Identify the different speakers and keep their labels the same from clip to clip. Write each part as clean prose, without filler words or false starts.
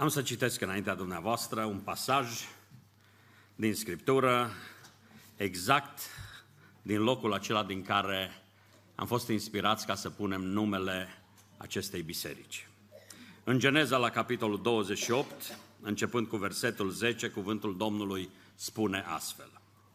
Speaker 1: Am să citesc înaintea dumneavoastră un pasaj din Scriptură, exact din locul acela din care am fost inspirați ca să punem numele acestei biserici. În Geneza, la capitolul 28, începând cu versetul 10, cuvântul Domnului spune astfel.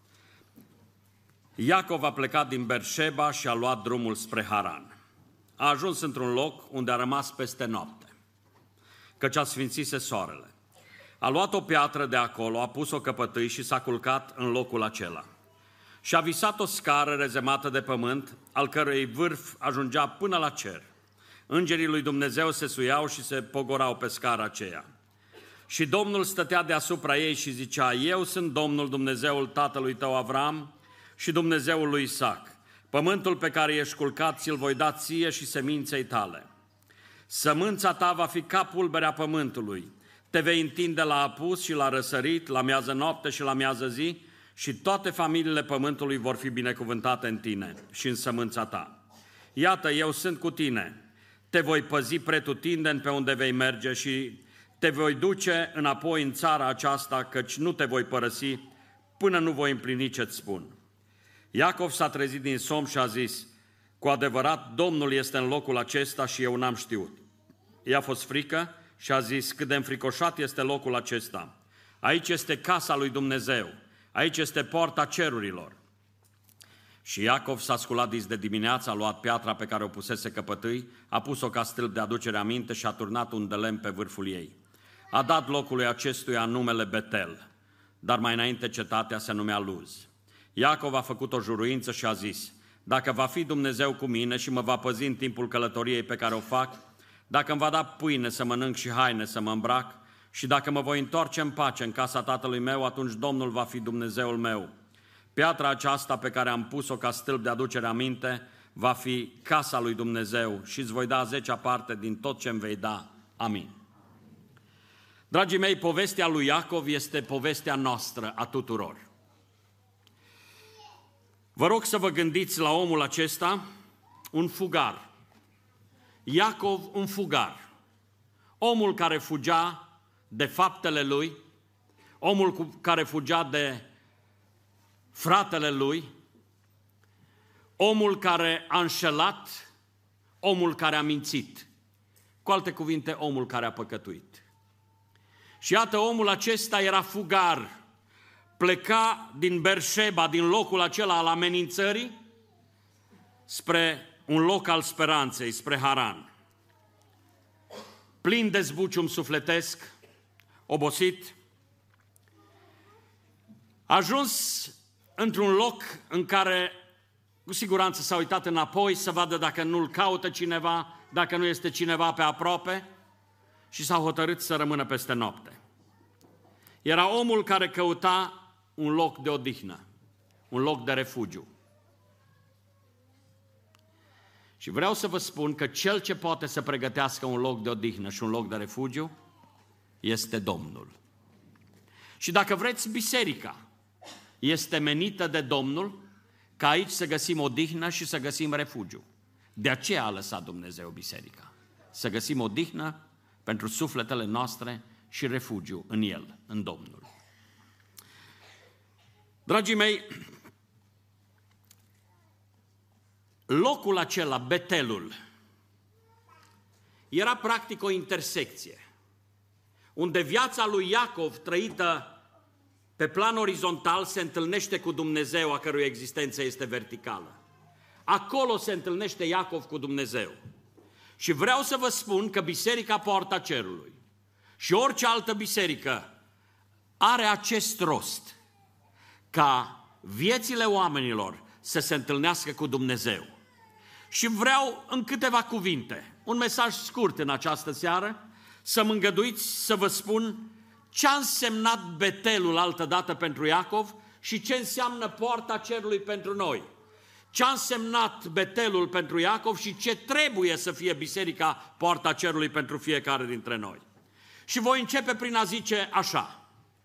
Speaker 1: Iacov a plecat din Berșeba și a luat drumul spre Haran. A ajuns într-un loc unde a rămas peste noapte, căci a sfințise soarele. A luat o piatră de acolo, a pus-o căpătâi și s-a culcat în locul acela. Și a visat o scară rezemată de pământ, al cărei vârf ajungea până la cer. Îngerii lui Dumnezeu se suiau și se pogorau pe scara aceea. Și Domnul stătea deasupra ei și zicea, eu sunt Domnul Dumnezeul tatălui tău Avram și Dumnezeul lui Isaac. Pământul pe care ești culcat ți-l voi da ție și seminței tale. Sămânța ta va fi ca pulberea pământului. Te vei întinde la apus și la răsărit, la miază noapte și la miază zi, și toate familiile pământului vor fi binecuvântate în tine și în sămânța ta. Iată, eu sunt cu tine, te voi păzi pretutindeni pe unde vei merge și te voi duce înapoi în țara aceasta, căci nu te voi părăsi până nu voi împlini ce-ți spun. Iacov s-a trezit din somn și a zis, cu adevărat, Domnul este în locul acesta și eu n-am știut. I-a fost frică și a zis, cât de înfricoșat este locul acesta. Aici este casa lui Dumnezeu, aici este poarta cerurilor. Și Iacov s-a sculat dis de dimineață, a luat piatra pe care o pusese căpătâi, a pus-o ca stâlp de aducere aminte și a turnat un de lemn pe vârful ei. A dat locului acestuia numele Betel, dar mai înainte cetatea se numea Luz. Iacov a făcut o juruință și a zis, dacă va fi Dumnezeu cu mine și mă va păzi în timpul călătoriei pe care o fac, dacă îmi va da pâine să mănânc și haine să mă îmbrac, și dacă mă voi întoarce în pace în casa tatălui meu, atunci Domnul va fi Dumnezeul meu. Piatra aceasta pe care am pus-o ca stâlp de aducere aminte va fi casa lui Dumnezeu și îți voi da 10 parte din tot ce îmi vei da. Amin. Dragii mei, povestea lui Iacov este povestea noastră a tuturor. Vă rog să vă gândiți la omul acesta, un fugar. Iacov, un fugar. Omul care fugea de faptele lui, omul care fugea de fratele lui, omul care a înșelat, omul care a mințit. Cu alte cuvinte, omul care a păcătuit. Și iată, omul acesta era fugar. Pleca din Berșeba, din locul acela al amenințării, spre un loc al speranței, spre Haran. Plin de zbucium sufletesc, obosit, a ajuns într-un loc în care cu siguranță s-a uitat înapoi să vadă dacă nu-l caută cineva, dacă nu este cineva pe aproape, și s-a hotărât să rămână peste noapte. Era omul care căuta un loc de odihnă, un loc de refugiu. Și vreau să vă spun că cel ce poate să pregătească un loc de odihnă și un loc de refugiu este Domnul. Și dacă vreți, biserica este menită de Domnul ca aici să găsim odihnă și să găsim refugiu. De aceea a lăsat Dumnezeu biserica. Să găsim odihnă pentru sufletele noastre și refugiu în El, în Domnul. Dragii mei, locul acela, Betelul, era practic o intersecție, unde viața lui Iacov, trăită pe plan orizontal, se întâlnește cu Dumnezeu, a cărui existență este verticală. Acolo se întâlnește Iacov cu Dumnezeu. Și vreau să vă spun că Biserica Poarta Cerului și orice altă biserică are acest rost, ca viețile oamenilor să se întâlnească cu Dumnezeu. Și vreau în câteva cuvinte, un mesaj scurt în această seară, să-mi îngăduiți să vă spun ce a însemnat Betelul altădată pentru Iacov și ce înseamnă Poarta Cerului pentru noi. Ce a însemnat Betelul pentru Iacov și ce trebuie să fie Biserica Poarta Cerului pentru fiecare dintre noi. Și voi începe prin a zice așa.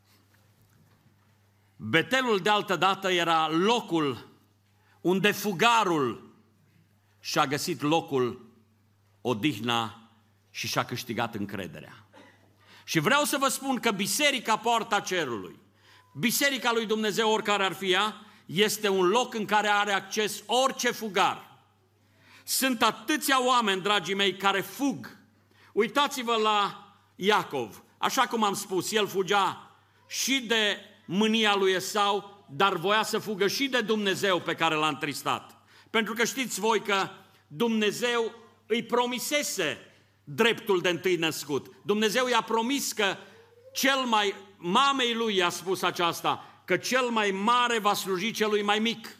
Speaker 1: Betelul de altădată era locul unde fugarul și-a găsit locul, odihna și și-a câștigat încrederea. Și vreau să vă spun că Biserica Poarta Cerului, Biserica lui Dumnezeu, oricare ar fi ea, este un loc în care are acces orice fugar. Sunt atâția oameni, dragii mei, care fug. Uitați-vă la Iacov. Așa cum am spus, el fugea și de mânia lui Esau, dar voia să fugă și de Dumnezeu pe care l-a întristat. Pentru că știți voi că Dumnezeu îi promisese dreptul de întâi născut. Dumnezeu i-a promis că mamei lui i-a spus aceasta, că cel mai mare va sluji celui mai mic.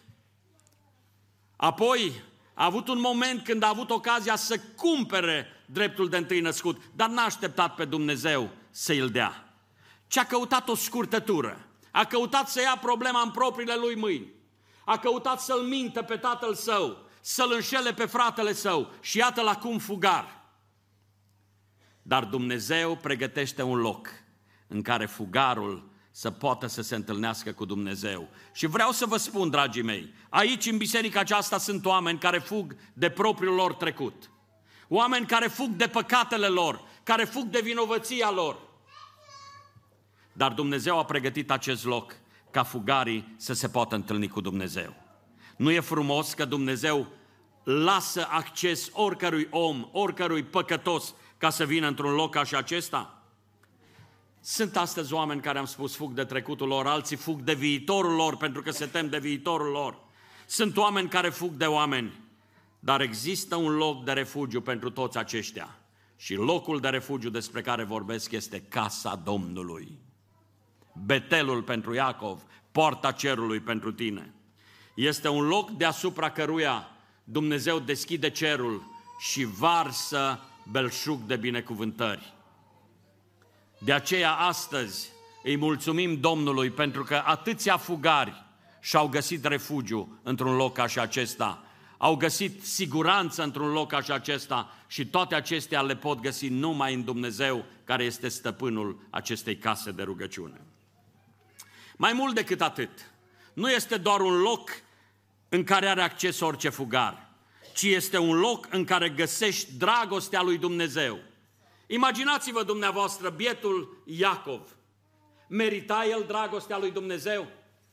Speaker 1: Apoi a avut un moment când a avut ocazia să cumpere dreptul de întâi născut, dar n-a așteptat pe Dumnezeu să îl dea, ci a căutat o scurtătură. A căutat să ia problema în propriile lui mâini. A căutat să-l mintă pe tatăl său, să-l înșele pe fratele său și iată-l acum fugar. Dar Dumnezeu pregătește un loc în care fugarul să poată să se întâlnească cu Dumnezeu. Și vreau să vă spun, dragii mei, aici în biserica aceasta sunt oameni care fug de propriul lor trecut. Oameni care fug de păcatele lor, care fug de vinovăția lor. Dar Dumnezeu a pregătit acest loc ca fugarii să se poată întâlni cu Dumnezeu. Nu e frumos că Dumnezeu lasă acces oricărui om, oricărui păcătos ca să vină într-un loc ca și acesta? Sunt astăzi oameni care, am spus, fug de trecutul lor, alții fug de viitorul lor pentru că se tem de viitorul lor. Sunt oameni care fug de oameni, dar există un loc de refugiu pentru toți aceștia. Și locul de refugiu despre care vorbesc este casa Domnului. Betelul pentru Iacov, Poarta Cerului pentru tine. Este un loc deasupra căruia Dumnezeu deschide cerul și varsă belșug de binecuvântări. De aceea astăzi îi mulțumim Domnului pentru că atâția fugari și-au găsit refugiu într-un loc ca și acesta. Au găsit siguranță într-un loc ca și acesta și toate acestea le pot găsi numai în Dumnezeu, care este stăpânul acestei case de rugăciune. Mai mult decât atât, nu este doar un loc în care are acces orice fugar, ci este un loc în care găsești dragostea lui Dumnezeu. Imaginați-vă dumneavoastră bietul Iacov. Merita el dragostea lui Dumnezeu?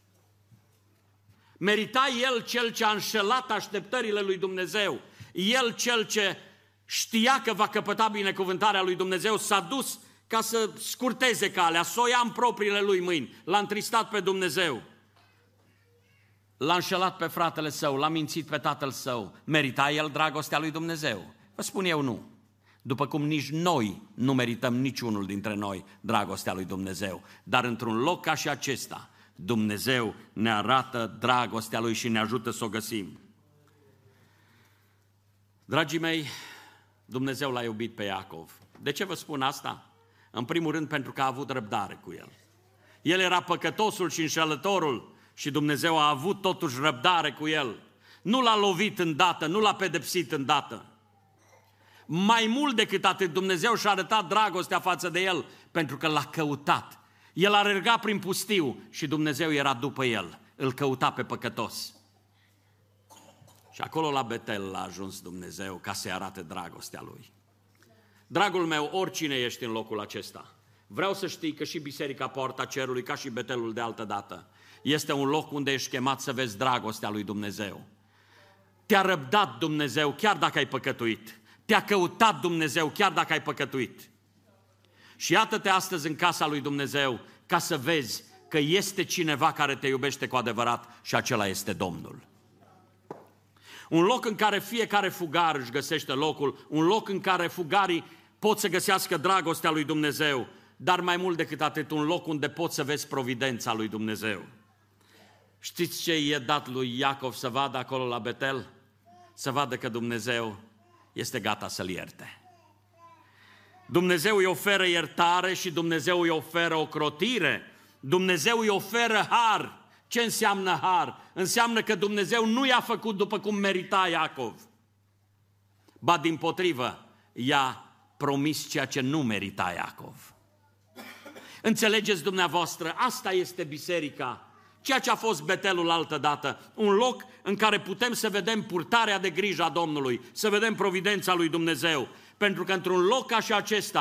Speaker 1: Merita el cel ce a înșelat așteptările lui Dumnezeu? El cel ce știa că va căpăta binecuvântarea lui Dumnezeu, s-a dus ca să scurteze calea, să o ia în propriile lui mâini, l-a întristat pe Dumnezeu. L-a înșelat pe fratele său, l-a mințit pe tatăl său. Merita el dragostea lui Dumnezeu? Vă spun eu, nu. După cum nici noi nu merităm niciunul dintre noi dragostea lui Dumnezeu. Dar într-un loc ca și acesta, Dumnezeu ne arată dragostea lui și ne ajută să o găsim. Dragii mei, Dumnezeu l-a iubit pe Iacov. De ce vă spun asta? În primul rând pentru că a avut răbdare cu el. El era păcătosul și înșelătorul și Dumnezeu a avut totuși răbdare cu el. Nu l-a lovit îndată, nu l-a pedepsit îndată. Mai mult decât atât, Dumnezeu și-a arătat dragostea față de el pentru că l-a căutat. El alerga prin pustiu și Dumnezeu era după el, îl căuta pe păcătos. Și acolo la Betel l-a ajuns Dumnezeu ca să-i arate dragostea lui. Dragul meu, oricine ești în locul acesta, vreau să știi că și Biserica Poarta Cerului, ca și Betelul de altă dată, este un loc unde ești chemat să vezi dragostea lui Dumnezeu. Te-a răbdat Dumnezeu chiar dacă ai păcătuit. Te-a căutat Dumnezeu chiar dacă ai păcătuit. Și iată-te astăzi în casa lui Dumnezeu ca să vezi că este cineva care te iubește cu adevărat și acela este Domnul. Un loc în care fiecare fugar își găsește locul, un loc în care fugarii pot să găsească dragostea lui Dumnezeu, dar mai mult decât atât, un loc unde poți să vezi providența lui Dumnezeu. Știți ce i-a dat lui Iacov să vadă acolo la Betel? Să vadă că Dumnezeu este gata să-l ierte. Dumnezeu îi oferă iertare și Dumnezeu îi oferă ocrotire. Dumnezeu îi oferă har. Ce înseamnă har? Înseamnă că Dumnezeu nu i-a făcut după cum merita Iacov. Ba dimpotrivă, i-a promis ceea ce nu merita Iacov. Înțelegeți dumneavoastră, asta este biserica. Ceea ce a fost Betelul altădată, un loc în care putem să vedem purtarea de grijă a Domnului, să vedem providența lui Dumnezeu. Pentru că într-un loc ca și acesta,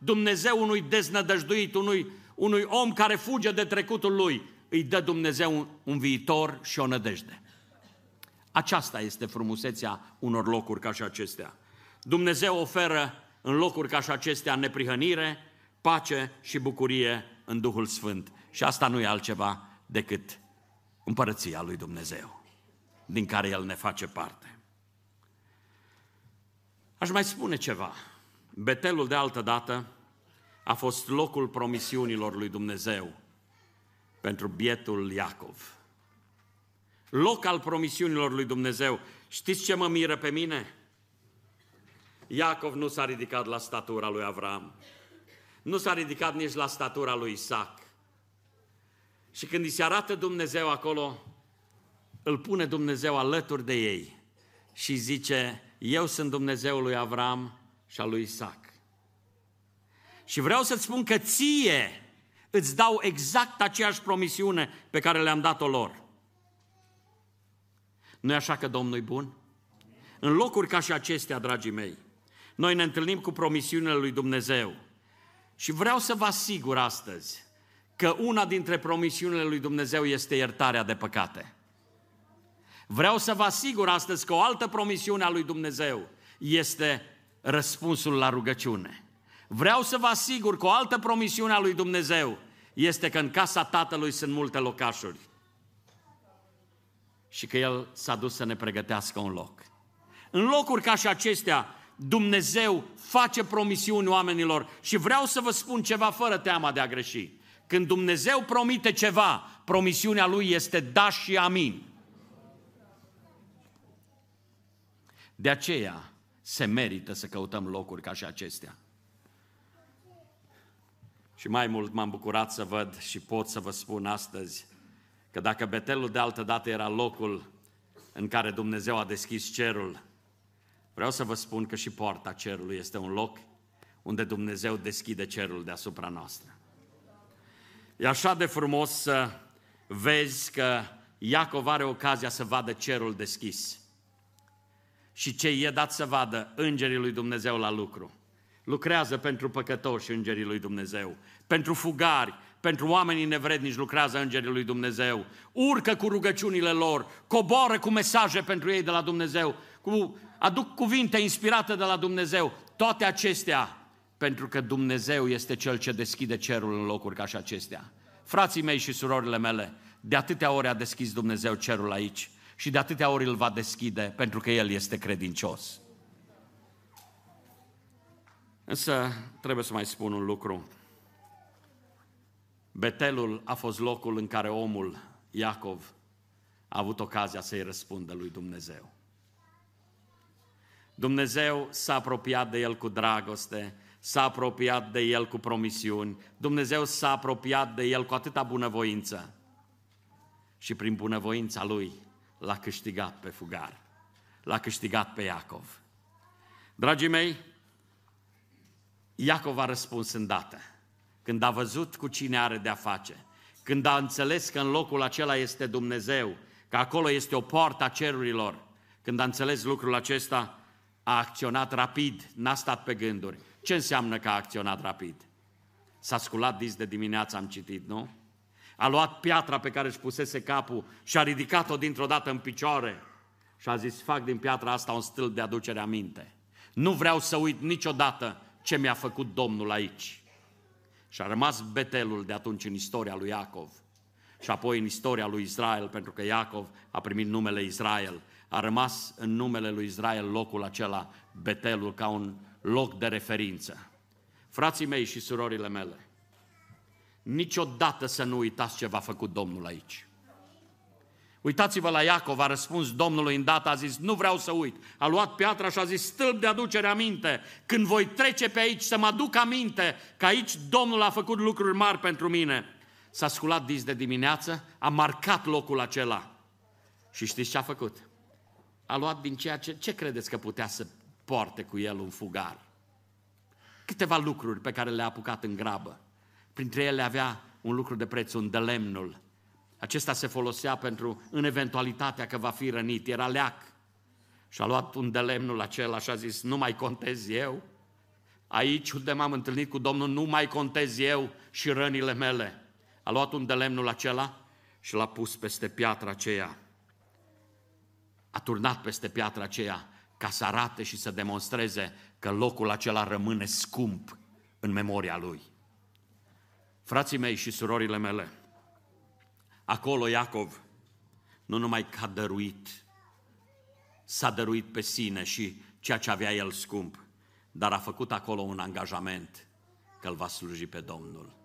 Speaker 1: Dumnezeu unui deznădăjduit, unui om care fuge de trecutul lui, îi dă Dumnezeu un viitor și o nădejde. Aceasta este frumusețea unor locuri ca și acestea. Dumnezeu oferă în locuri ca și acestea neprihănire, pace și bucurie în Duhul Sfânt. Și asta nu e altceva decât împărăția lui Dumnezeu, din care El ne face parte. Aș mai spune ceva. Betelul de altă dată a fost locul promisiunilor lui Dumnezeu pentru bietul Iacov. Loc al promisiunilor lui Dumnezeu. Știți ce mă miră pe mine? Iacov nu s-a ridicat la statura lui Avram. Nu s-a ridicat nici la statura lui Isaac. Și când îi se arată Dumnezeu acolo, îl pune Dumnezeu alături de ei și zice: eu sunt Dumnezeul lui Avram și al lui Isaac. Și vreau să-ți spun că ție îți dau exact aceeași promisiune pe care le-am dat-o lor. Nu-i așa că Domnul e bun? În locuri ca și acestea, dragii mei, noi ne întâlnim cu promisiunile lui Dumnezeu. Și vreau să vă asigur astăzi că una dintre promisiunile lui Dumnezeu este iertarea de păcate. Vreau să vă asigur astăzi că o altă promisiune a lui Dumnezeu este răspunsul la rugăciune. Vreau să vă asigur că o altă promisiune a lui Dumnezeu este că în casa Tatălui sunt multe locașuri și că El s-a dus să ne pregătească un loc. În locuri ca și acestea, Dumnezeu face promisiuni oamenilor și vreau să vă spun ceva fără teama de a greși. Când Dumnezeu promite ceva, promisiunea Lui este da și amin. De aceea se merită să căutăm locuri ca și acestea. Și mai mult m-am bucurat să văd și pot să vă spun astăzi că dacă Betelul de altă dată era locul în care Dumnezeu a deschis cerul, vreau să vă spun că și poarta cerului este un loc unde Dumnezeu deschide cerul deasupra noastră. E așa de frumos să vezi că Iacov are ocazia să vadă cerul deschis. Și ce i-e dat să vadă? Îngerii lui Dumnezeu la lucru. Lucrează pentru păcătoși îngerii lui Dumnezeu, pentru fugari, pentru oamenii nevrednici lucrează îngerii lui Dumnezeu, urcă cu rugăciunile lor, coboară cu mesaje pentru ei de la Dumnezeu, aduc cuvinte inspirate de la Dumnezeu, toate acestea pentru că Dumnezeu este Cel ce deschide cerul în locuri ca și acestea. Frații mei și surorile mele, de atâtea ori a deschis Dumnezeu cerul aici și de atâtea ori îl va deschide pentru că El este credincios. Însă trebuie să mai spun un lucru. Betelul a fost locul în care omul, Iacov, a avut ocazia să-i răspundă lui Dumnezeu. Dumnezeu s-a apropiat de el cu dragoste, s-a apropiat de el cu promisiuni, Dumnezeu s-a apropiat de el cu atâta bunăvoință și prin bunăvoința lui l-a câștigat pe fugar, l-a câștigat pe Iacov. Dragii mei, Iacov a răspuns îndată, când a văzut cu cine are de-a face, când a înțeles că în locul acela este Dumnezeu, că acolo este o poartă a cerurilor, când a înțeles lucrul acesta, a acționat rapid, n-a stat pe gânduri. Ce înseamnă că a acționat rapid? S-a sculat dis de dimineață, am citit, nu? A luat piatra pe care își pusese capul și a ridicat-o dintr-o dată în picioare și a zis: fac din piatra asta un stâlp de aducere aminte. Nu vreau să uit niciodată ce mi-a făcut Domnul aici. Și a rămas Betelul de atunci în istoria lui Iacov și apoi în istoria lui Israel, pentru că Iacov a primit numele Israel. A rămas în numele lui Israel locul acela, Betelul, ca un loc de referință. Frații mei și surorile mele, niciodată să nu uitați ce v-a făcut Domnul aici. Uitați-vă la Iacov, a răspuns Domnului îndată, a zis: nu vreau să uit. A luat piatra și a zis: stâlp de aducere aminte. Când voi trece pe aici să mă aduc aminte că aici Domnul a făcut lucruri mari pentru mine. S-a sculat dis de dimineață, a marcat locul acela. Și știți ce a făcut? A luat din ceea ce credeți că putea să poarte cu el un fugar? Câteva lucruri pe care le-a apucat în grabă. Printre ele avea un lucru de preț, un delemnul. Acesta se folosea în eventualitatea că va fi rănit, era leac. Și a luat un delemnul acela și a zis: nu mai contez eu? Aici unde m-am întâlnit cu Domnul nu mai contez eu și rănile mele. A luat un de lemnul acela și l-a pus peste piatra aceea. A turnat peste piatra aceea ca să arate și să demonstreze că locul acela rămâne scump în memoria lui. Frații mei și surorile mele, acolo Iacov nu numai că a dăruit, s-a dăruit pe sine și ceea ce avea el scump, dar a făcut acolo un angajament că îl va sluji pe Domnul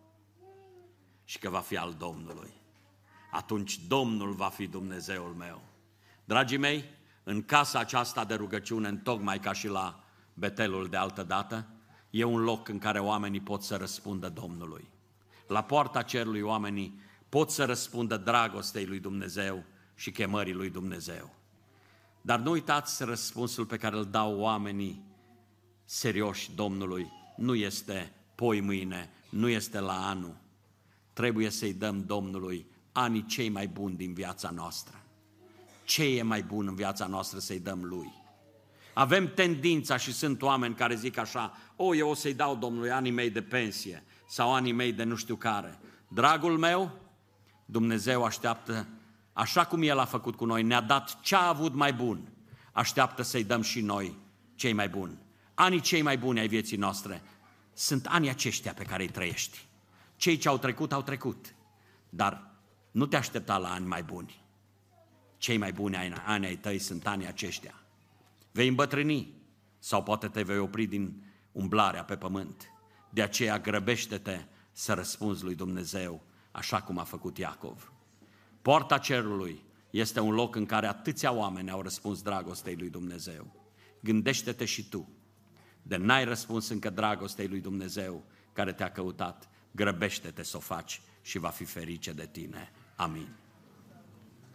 Speaker 1: și că va fi al Domnului. Atunci Domnul va fi Dumnezeul meu. Dragii mei, în casa aceasta de rugăciune, întocmai ca și la Betelul de altă dată, e un loc în care oamenii pot să răspundă Domnului. La poarta cerului oamenii pot să răspundă dragostei lui Dumnezeu și chemării lui Dumnezeu. Dar nu uitați, răspunsul pe care îl dau oamenii serioși Domnului nu este poi mâine, nu este la anul. Trebuie să-i dăm Domnului anii cei mai buni din viața noastră. Ce e mai bun în viața noastră să-i dăm Lui? Avem tendința și sunt oameni care zic așa: eu o să-i dau Domnului anii mei de pensie sau anii mei de nu știu care. Dragul meu, Dumnezeu așteaptă, așa cum El a făcut cu noi, ne-a dat ce a avut mai bun, așteaptă să-i dăm și noi cei mai buni. Anii cei mai buni ai vieții noastre sunt anii aceștia pe care îi trăiești. Cei ce au trecut, dar nu te aștepta la ani mai buni. Cei mai buni ani ai tăi sunt anii aceștia. Vei îmbătrâni sau poate te vei opri din umblarea pe pământ. De aceea grăbește-te să răspunzi lui Dumnezeu așa cum a făcut Iacov. Poarta cerului este un loc în care atâția oameni au răspuns dragostei lui Dumnezeu. Gândește-te și tu, de n-ai răspuns încă dragostei lui Dumnezeu care te-a căutat, grăbește-te să o faci și va fi ferice de tine. Amin.